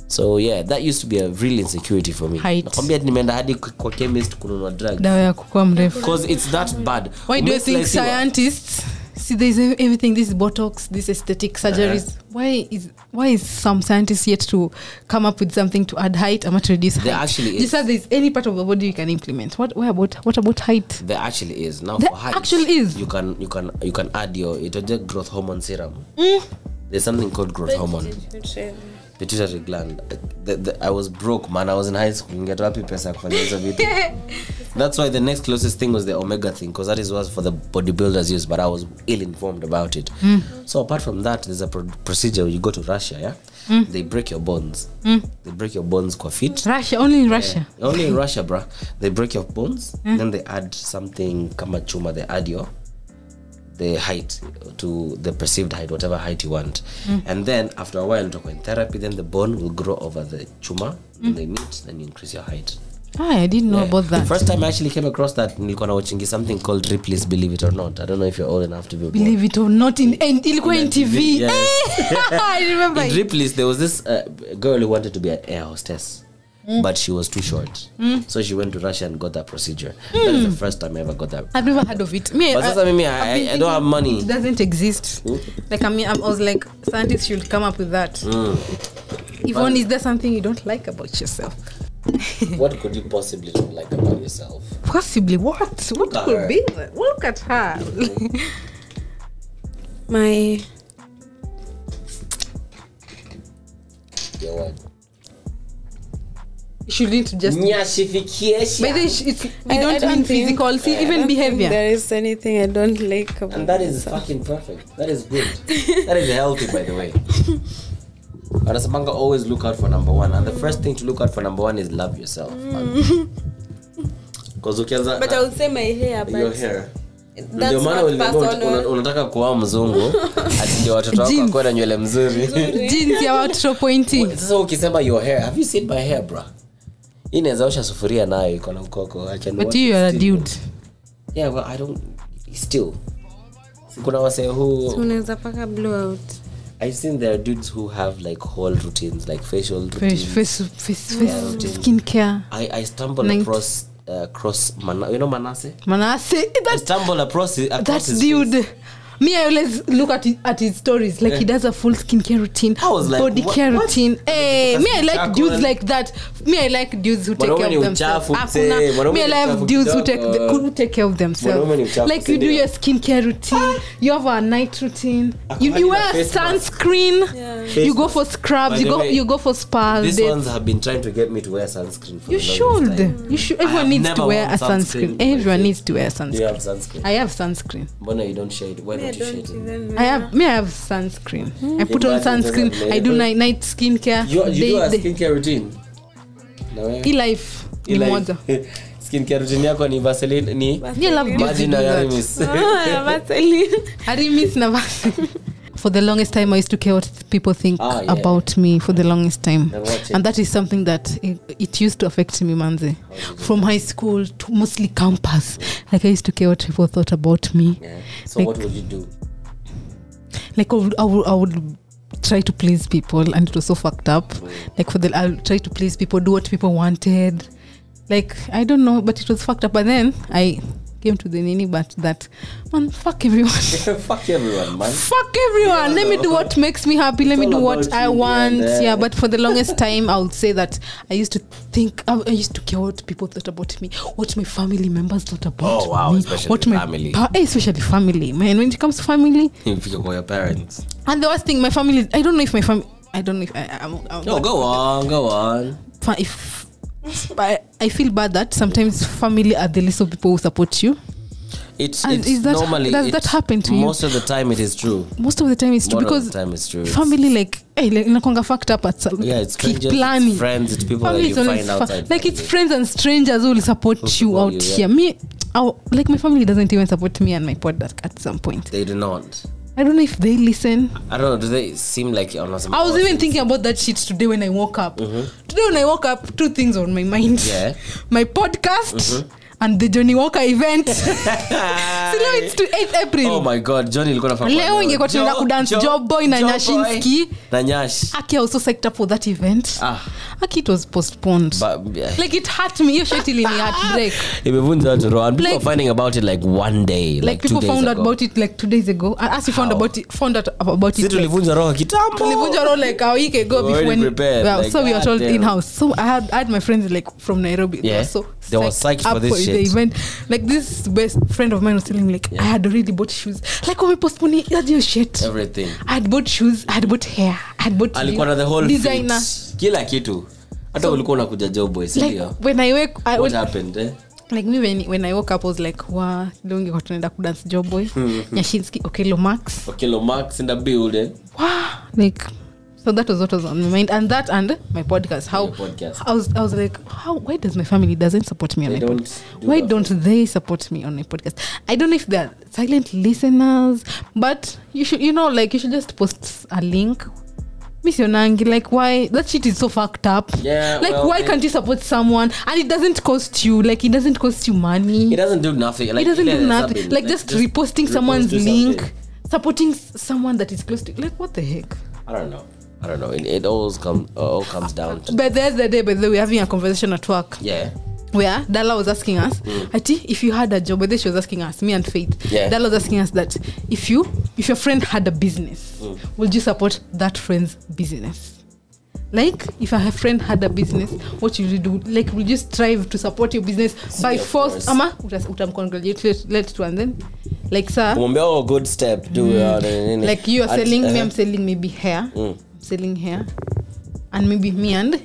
So yeah, that used to be a real insecurity for me. Nakwambia nimeenda hadi kwa chemist kununua drugs. Dawa ya kukua mrefu. Because it's that bad. Why do you think scientists see there's everything, this botox, this aesthetic surgeries? Uh-huh. Why is why is some scientists yet to come up with something to add height or to reduce height? There actually is. Just as there's any part of the body you can implement. What where about what about height? There actually is. Now there for height, actually is. You can you can you can add your itoje growth hormone serum. Mm. There's something called growth But hormone. Pituitary gland. The, the, I was broke, man. I was in high school. Get happy pesa kufanya hizo vitu. That's why the next closest thing was the omega thing, because that is was for the bodybuilders use, but I was ill informed about it. Mm. So apart from that, there's a pro- procedure where you go to Russia, yeah? Mm. They break your bones. Mm. They break your bones kwa feet. Russia, only in Russia. Yeah, only in Russia, bruh. They break your bones, mm. then they add something kama chuma, they add your the height to the perceived height, whatever height you want. Mm. And then after a while, in therapy, then the bone will grow over the chuma. When mm. they meet, then you increase your height. Ah, I didn't know yeah. about that. The first time I actually came across that, nilikuwa watching something called Ripley's Believe It or Not. I don't know if you're old enough to be Believe born. It or Not in in, ilikuwa in T V. Yes. I remember. In Ripley's, there was this uh, girl who wanted to be an air hostess. Mm. But she was too short. Mm. So she went to Russia and got that procedure. Mm. That is the first time I ever got that. I've never heard of it. Me, but I, I, me, I, I don't have money. It doesn't exist. Mm. Like I mean, I was like, scientists should come up with that. Mm. Yvonne, is there something you don't like about yourself? What could you possibly not like about yourself? Possibly what? What Look could be that? Look at her. My... Your what? You should need to just... Nyashification. By the way, it's, we I, don't, I don't mean physical, see, even behavior. There is anything I don't like about And that is myself. fucking perfect. That is good. That is healthy, by the way. Arasamanga always look out for number one. And the first thing to look out for number one is love yourself. Mm. Ukianza, but I would say my hair. But your hair. Ndio maana unataka kuwa mzungu ati ndio watoto wako wako na nywele mzuri. Jeans ya watoto pointy. Sasa ukisema your hair, have you seen my hair, bro? Inaweza osha sufuria nayo iko na mkoko. I can. But you are a dude. Yeah, well I don't still. Kuna wase who unaweza paka blowout. I've seen there are dudes who have like whole routines, like facial routines. Face, face, face, yeah, skin care. I, I stumbled Night. across, uh, across Mana, you know Manasseh? Manasseh? That, I stumbled across, across that's his dude. face. Me, I always look at his, at his stories. Like, yeah. He does a full skincare routine, I was like, body what, care what? routine. Hey, me, I like dudes like that. Me, I like dudes who take care of themselves. Afuna, me, I like dudes who take the, who take care of themselves. Like, you do your skincare routine. You have a night routine. You, you wear sunscreen. Yeah. You go for scrubs. You go you go for spas. These ones have been trying to get me to wear sunscreen for You should. Time. You should. Everyone needs to wear a sunscreen. Everyone needs to wear sunscreen. Do you have sunscreen? I have sunscreen. But you don't shade. Why don't you shade it? I have me. I have sunscreen. Mm. I put on sunscreen. I do night night skincare. You, you they, do a skincare routine. No, e life. E life. Skincare routine yako ni Vaseline ni. You love Vaseline na Arimis. Ah, Vaseline. Arimis na Vaseline. For the longest time, I used to care what people think ah, yeah. about me. For the longest time, and that is something that it, it used to affect me, manze. From high school to mostly campus, like I used to care what people thought about me. Yeah. So like, what would you do? Like I would, I would, I would try to please people, and it was so fucked up. Mm. Like for the, I'll try to please people, do what people wanted. Like I don't know, but it was fucked up. But then I came to the nini, but that man, fuck everyone. Fuck everyone, man. Fuck everyone. Yeah, let me do what makes me happy. Let me do what I want. Yeah, but for the longest time, I would say that I used to think, I, I used to care what people thought about me, what my family members thought about oh, wow, me. Especially what my family. Pa- especially family. Man, when it comes to family. You feel for your parents. And the worst thing, my family, I don't know if my family, I don't know if I, I'm, I'm No, go on, go on. If, but I feel bad that sometimes family are the list of people who support you. It's, it's is that, normally does that happen to most you? Most of the time it is true. Most of the time it's true most because of the time it's true. Family like hey like nakonga fucked up at some yeah, it's strangers, it's friends, it's people family that you find outside. Like it's friends and strangers who will support who you out you, yeah. here. Me, our, like my family doesn't even support me and my podcast at some point. They do not. I don't know if they listen. I don't know. Do they seem like you're not? I was even thinking about that shit today when I woke up. Mm-hmm. Today when I woke up, two things on my mind. Yeah. My podcast mm-hmm. and the Johnny Walker event. So now it's to eighth April. Oh my god, Johnny alikuwa nafanya. Leo ingekuwa tunaenda kudance Job Boy na Nyashinski. Na Nyash. Aki also psyched up for that event. Ah. Aki it was postponed. But, yeah. Like it hurt me. Hiyo shit ilini heartbreak. Imevunja watu roho. And people Like- are finding about it like one day, like, Like two people days found ago. out about it like two days ago. And as you found How? about it, found out about it. Sisi like, tulivunja roho kitambo. tulivunja roho like a week ago We were before when prepared, well, like, so we were told goddamn. in house. So I had I had my friends like from Nairobi. They Yeah. were so They were psyched for up this the shit. event. Like this best friend of mine was telling me like Yeah. I had already bought shoes. Like when we postponed your shit. Everything. I had bought shoes. I had bought hair. I had bought Alikuwa na the whole designer. fit. Kila kitu. Hata ulikuwa unakuja Job Boy, si Like ndio? when I wake, I What would, happened? Eh? like me when when I woke up, I was like, wow, don't get tunaenda kudance Job Boy, Nyashinski, Okelo Max, Okelo Max in the building. wow, like. So that was what was on my mind, and that and my podcast. How Your podcast. I was, I was like, how? Why does my family doesn't support me on They my don't podcast? do Why that. don't they support me on my podcast? I don't know if they're silent listeners, but you should, you know, like you should just post a link. Miss Yonangi, like why that shit is so fucked up. Yeah, like well, why it- can't you support someone and it doesn't cost you? Like it doesn't cost you money. It doesn't do nothing. Like, it doesn't ile do nothing. something, Like, just, reposting someone's repost link, something. supporting s- someone that is close to. Like what the heck? I don't know. I don't know. It, it always comes all comes down to But there's the day, but then we're having a conversation at work. yeah. Where Dala was asking us, Ati, if you had a job, but then she was asking us, me and Faith. Yeah. Dala was asking us that if you, if your friend had a business, would you support that friend's business? Like, if a friend had a business, what you do? Like, will you strive to support your business by of force? course. Ama, utas- utamcongratulate let to and then, like, sir, Kumwambia, oh, good step. Do uh, nini. like you are At- selling, me uh, I'm selling maybe hair, Mm. I'm selling hair, and maybe me and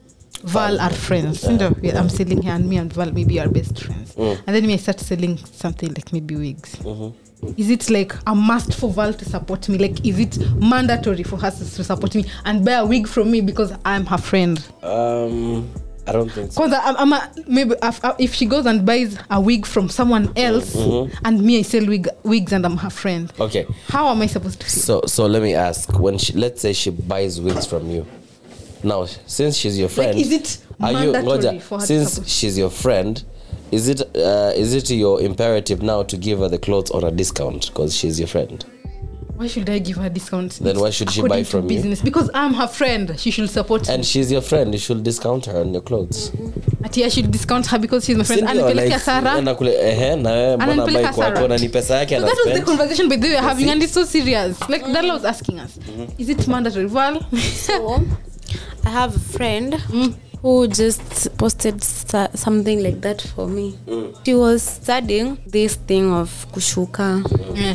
Val are friends. You know, yeah, I'm selling hair, and me and Val maybe are best friends. Mm. And then me I start selling something like maybe wigs. Mhm. Is it like a must for Val to support me? Like, is it mandatory for her to support me and buy a wig from me because I'm her friend? Um, I don't think so. Because I'm, I'm a, maybe if, if she goes and buys a wig from someone else, Mhm. and me I sell wig, wigs and I'm her friend, Okay. how am I supposed to feel? So so let me ask. When she, let's say she buys wigs from you, now since she's your friend, Like, is it are you mandatory Ngoja, for her to since support? she's your friend? Is it uh, is it your imperative now to give her the clothes on a discount because she's your friend? Why should I give her a discount? Then It's why should she according buy to from you? business? Because I'm her friend. She should support And me. she's your friend. You should discount her on your clothes. Ati I should discount her because she's my friend. Sindio, Anipelekea like, Sarah. enda kule, ehe, na wewe mbona Ananipeleka buy kwako Sarah. na ni pesa yake So that was the anaspend? conversation by the way we're having, and it's so serious. Like Dala was asking us, is it mandatory? Val, So, I have a friend who just posted sa- something like that for me. She was studying this thing of kushuka, yeah,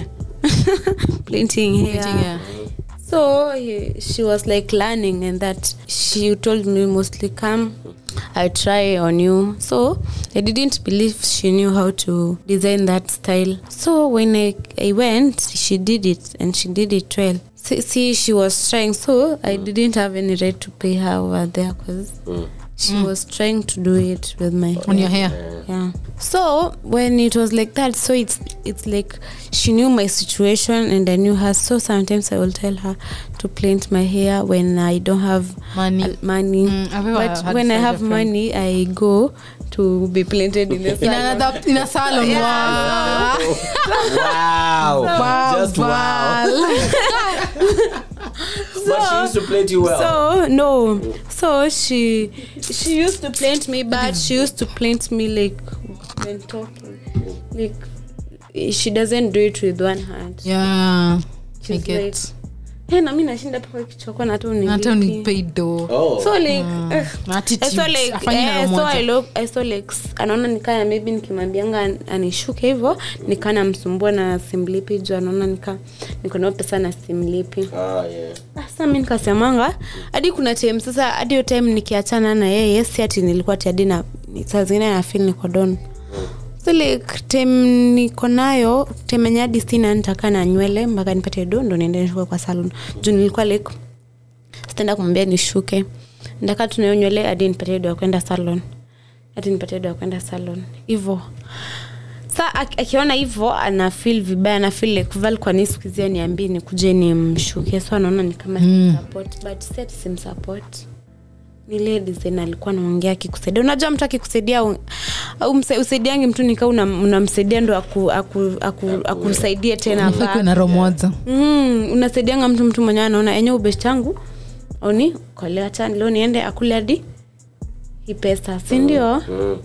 plaiting hair. yeah. So he, she was like learning, and that she told me mostly come, I try on you. So I didn't believe she knew how to design that style. So when I, I went, she did it, and she did it well. See, see she was trying, so I didn't have any right to pay her over there because she was trying to do it with my On your hair. yeah. So when it was like that, so it's it's like she knew my situation and I knew her. So sometimes I will tell her to paint my hair when I don't have Money. uh, money. Mm, I've ever But had when I such a have friend. money, I go to be planted in the In salon. another, in a salon. Wow. Wow. Wow. Just wow. But she used to plait you well. So no, so she she used to plant me, but she used to plant me like when talking, like she doesn't do it with one hand. Yeah. I She's get. like, hey, na mimi nashinda paka kichoko na tu Hata nilipi. unipaid though. Oh. So like eh, Attitude. I saw like Afanye na eh, so umoja. I look I saw like s- anaona nikaa maybe nikimwambianga an- anishuke hivyo nikaa namsumbua na simlipi juu anaona nika niko na pesa na simlipi. Ah, yeah. Sasa mimi nikasemanga hadi kuna time sasa hadi hiyo time nikiachana na yeye si ati nilikuwa ati hadi na saa zingine na feel niko down. So like time niko nayo time yenye hadi sina nitaka na nywele mpaka nipate do ndo niende nishuke kwa salon. Juu nilikuwa like sitaenda kumwambia nishuke. Ndaka tunayo nywele hadi nipate do ya kwenda salon. Hadi nipate do ya kwenda salon. Hivyo. Sasa ak- akiona hivyo ana feel vibaya, ana feel like Val kwa nini sikizia niambie nikuje nimshuke. So anaona ni kama mm. support but set sim support. Nile design alikuwa anaongea akikusaidia. Unajua mtu akikusaidia au usaidiange mtu nikaa unamsaidia ndo aku akusaidie aku, tena back. Na romoza. Mm, unasaidianga mtu mtu mwenyewe anaona enye ubest changu oni kolea acha leo niende akule hadi hii pesa, si ndio? Mm.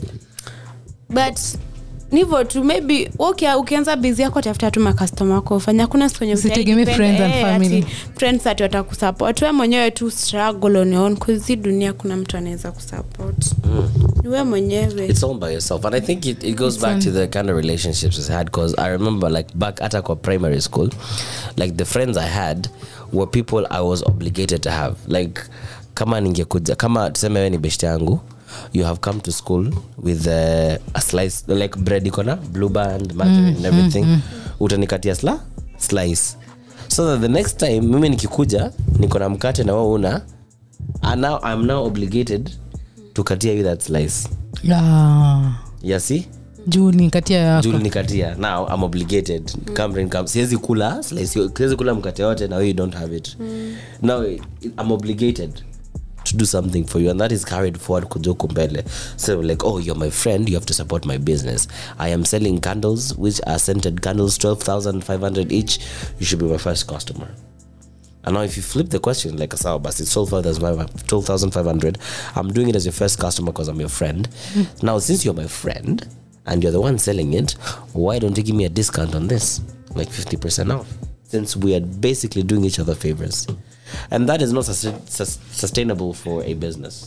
But nivo tu maybe okay ukianza busy yako tafuta tu ma customer wako fanya kuna kwenye usitegemee friends and eh, family friends ati watakusupport wewe mwenyewe tu struggle on your own cause dunia kuna mtu anaweza kusupport mm. wewe mwenyewe it's all by yourself and I think it, it goes it's back fun. to the kind of relationships I had cause I remember like back at a primary school like the friends I had were people I was obligated to have like kama ningekuja kama tuseme wewe ni best yangu you have come to school with uh, a slice like bread ikona blue band margarine mm, and everything mm, mm. utanikatia sla slice so that the next time mimi nikikuja niko na mkate na wewe una and now I'm now obligated to katia you that slice yeah you see juu nikatia yako juu nikatia now I'm obligated mm. come bring come siwezi kula slice siwezi kula mkate wote na you don't have it mm. now I'm obligated to do something for you and that is carried forward kujoku mbele so like oh you're my friend you have to support my business I am selling candles which are scented candles twelve thousand five hundred each you should be my first customer and now if you flip the question like a sawa bus it's twelve thousand five hundred I'm doing it as your first customer because I'm your friend mm. now since you're my friend and you're the one selling it why don't you give me a discount on this like fifty percent off since we are basically doing each other favors and that is not sus- sus- sustainable for a business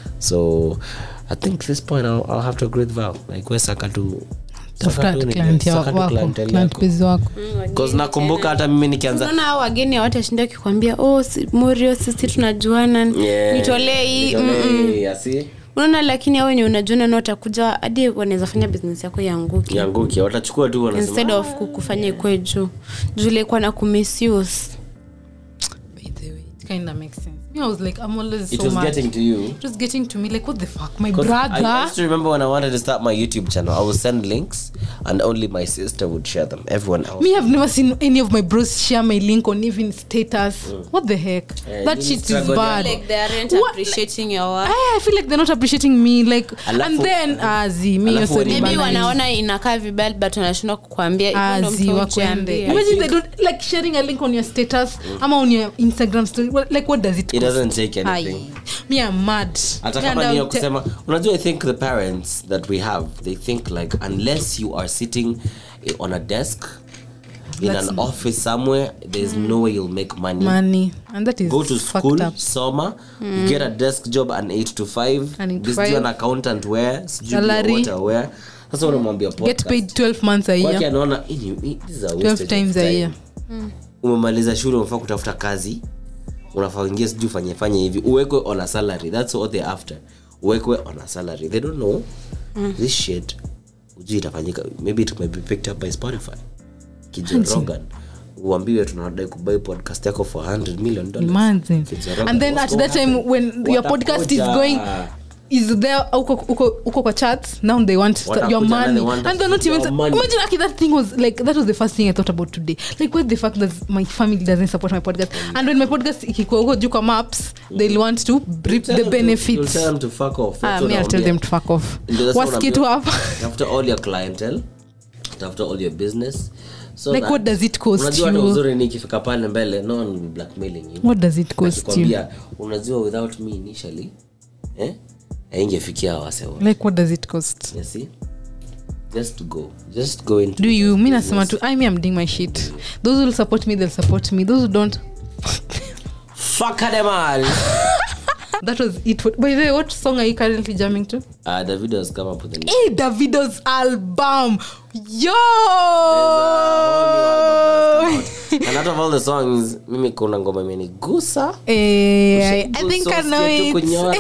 so I think this point I'll, I'll have to agree with Val like we're saka to tafuta client wako client base wako because nakumbuka hata mimi nikianza unaona hao wageni wote shinda kikwambia oh si, Morio sisi tunajuana yeah, nitolee hii yasi unaona lakini hao wenye unajuana na utakuja hadi wanaweza fanya business yako yanguki yanguki watachukua tu wanasema instead of kukufanya ikwe juu jule kwa na kumisuse kind of makes sense. Me, I was like, I'm always it so was mad. getting to you. It was getting to me. Like, what the fuck? My brother. I, I used to remember when I wanted to start my YouTube channel, I would send links and only my sister would share them. Everyone else. Me, I've never seen any of my bros share my link on even status. Mm. What the heck? Yeah, that shit is bad. Like they aren't what? appreciating your work. I, I feel like they're not appreciating me. Like, and then, ah, zi, me, you're sorry. Maybe wanaona inakaa vibaya but wanashindwa kukuambia ah, ndo mtu kuambia. Imagine they don't like sharing a link on your status mm. ama on your Instagram story. Like, what does it It cost? doesn't take anything. Aye. Me, I'm mad. Hata kama niyo kusema, unajua I think the parents that we have, they think like unless you are sitting on a desk in That's an office somewhere, there's mm. no way you'll make money. Money. And that is go to school, up. summer, mm. you get a desk job an eight to five. This do an accountant where, salary. Where. That's what I'm podcast. Get paid twelve months a year. Kwaki anaona, this is a twelve times a year. Mm. Umemaliza shule unafaa kutafuta kazi. Unafaa ingia sijui fanye fanye hivi. Uwekwe on a salary. That's what they're after. Uwekwe on a salary. They don't know mm. this shit. Ujui itafanyika. Maybe it may be picked up by Spotify. Kijo Rogan. Uambiwe tunadai kubuy podcast yako for one hundred million dollars. Imagine. And then at that time when what your podcast is going is there uko uko uko kwa charts now they want st- your money and they're not even imagine like that thing was like that was the first thing I thought about today like what the fact that my family doesn't support my podcast mm. and when my podcast ikiko huko juu kwa maps mm. they'll want to reap the benefits. You'll tell them to fuck off. Ah, me I'll tell them to fuck off. What's kitu hapa? After all your clientele, after all your business. So like what does it cost unajua you? Unajua uzuri nikifika pale mbele no one will be blackmailing you. What does it cost you? Unajua without me initially eh aingefikia wase wote. Like what does it cost? You see? Just go. Just go into do you mean nasema tu I me I'm doing my shit. Those who will support me they'll support me. Those who don't fuck them all. That was it. By the way, what song are you currently jamming to? Uh, Davido has come up with a new Hey, Davido's album. Yo! And out of all the songs, mimi kuna ngoma imenigusa. Eh, I, I think I know it.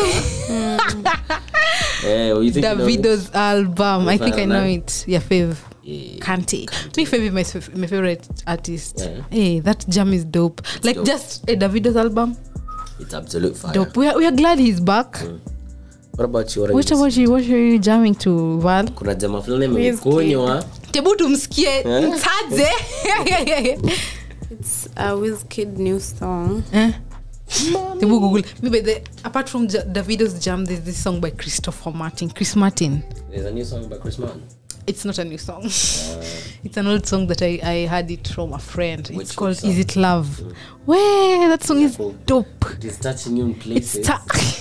Eh, what you think? Davido's album. I think I know it. Yeah, Fav. Yeah, Kante. Me Fav is my, my favorite artist. Yeah. Hey, that jam is dope. It's like dope. Just a Davido's album. It's absolute fire. Dope. We are, we are glad he's back. Mm. What about you? What, what about you? What are you jamming to, Val? Kuna jamaa fulani mmekunywa. Tebu tumsikie. Mtaze. It's a Wizkid new song. Eh? The Google. Maybe the apart from J- Davido's Jam, there's this song by Christopher Martin. Chris Martin. There's a new song by Chris Martin. It's not a new song. Uh, it's an old song that I, I had it from a friend. It's called "Is It Love." Mm. Where that song is dope. It is touching you in places. It's ta-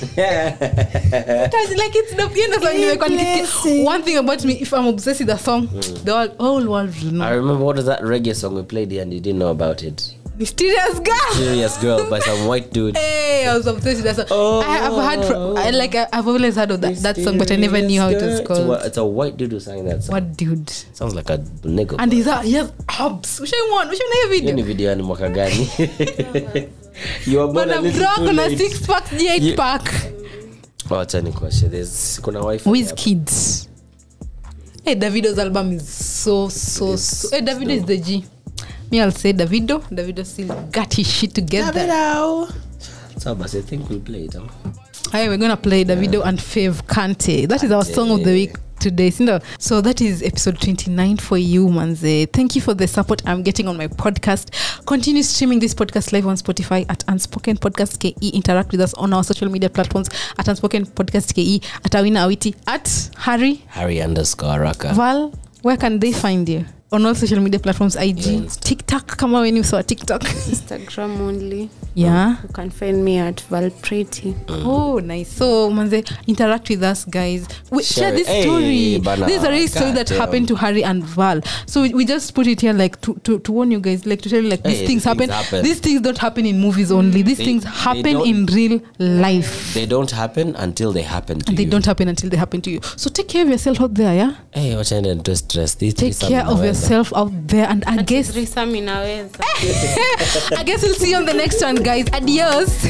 like it's dope. You know, one thing about me, if I'm obsessed with a song, mm. the whole, whole world will know. I remember what is that reggae song we played here and you didn't know about it. Mysterious Girl. Mysterious Girl by some white dude. Hey, I was obsessed with that song. Oh, I, I've heard, from, I, like I, I've always heard of that, that song, but I never knew how it was called. It's a, it's a white dude who sang that song. What dude? Sounds like a nigga. And he's a, he has abs. Which I want? Which one have video? Any video ni mwaka gani? You are born a little drunk too on late. a six pack, eight You- pack. Oh, acha nikwashe. There's kuna wife. With kids. Hey, Davido's album is so so It's so. Hey, Davido is the G. Me, I'll say Davido. Davido still got his shit together. Davido. So, but I think we'll play it. Huh? Hey, we're gonna play Davido yeah. and Fave Kante. That is our song of the week today. So that is episode twenty-nine for you, manze. Thank you for the support I'm getting on my podcast. Continue streaming this podcast live on Spotify at Unspoken Podcast K E. Interact with us on our social media platforms at Unspoken Podcast K E, at Awina Awiti, at Harry Harry underscore Raka. Val. Where can they find you? On all social media platforms, I G, Insta. TikTok. Come on, when you saw TikTok. Instagram only. Yeah. You can find me at Valpreti. Mm. Oh, nice. So, manze, interact with us, guys. We, share, share this hey, story. Bana, this is a real story that damn. happened to Harry and Val. So we, we just put it here, like to, to, to warn you guys, like to tell you, like hey, these things, things happen. happen. These things don't happen in movies only. These they, things happen in real life. They don't happen until they happen to and you. They don't happen until they happen to you. So take care of yourself out there, yeah. Hey, watch out and stress. These take care of yourself out there, and I guess I guess we'll see you on the next one, guys. Adios. She's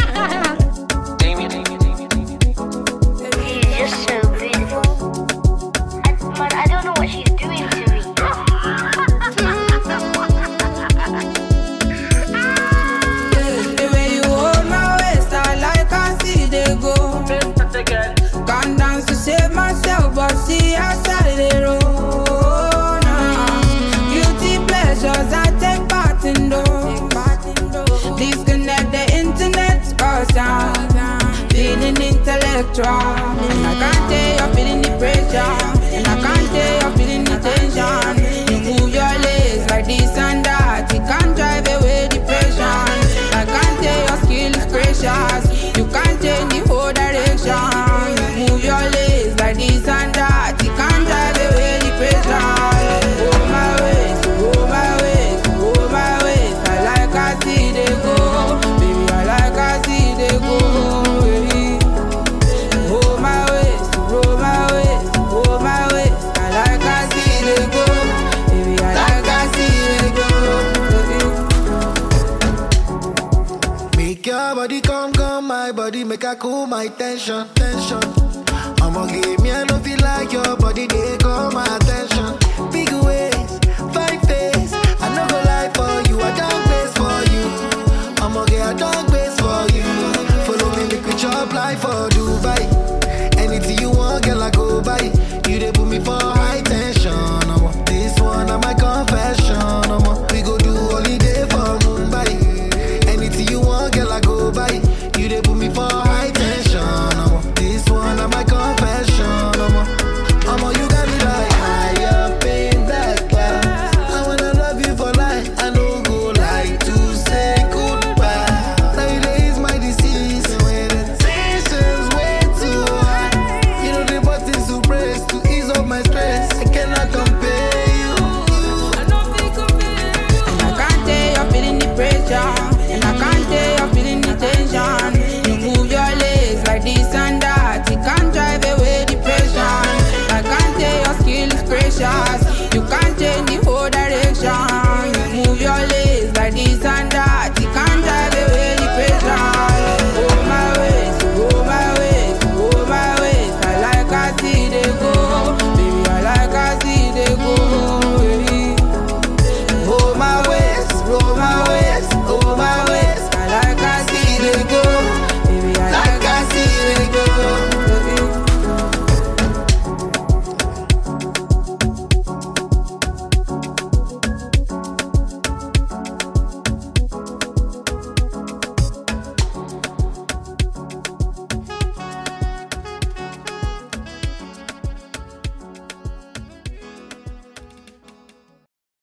just so beautiful. I, man, I don't know what she's doing to me. The way you hold my waist, I like I see they go. Gone down to save myself, but see I started the road. Guilty pleasures I take part in those. Disconnect the internet, cause I'm feeling intellectual. And I can't tell you're feeling the pressure. And I can't tell you're feeling the tension. You move your legs like this and that. It can't drive away depression. I can't tell your skill is precious. You can't change the whole direction. You move your legs like this and that. It can't drive away depression. Oh my ways, oh my ways, oh my ways. I like I see they go. Baby, I like I see they go. Baby. Oh my ways, oh my ways, oh my ways. I like I see they go. Baby, I like I see they go. Baby. Make your body come, come, my body make a cool my tension, tension. I'ma give me I don't feel like your body they come at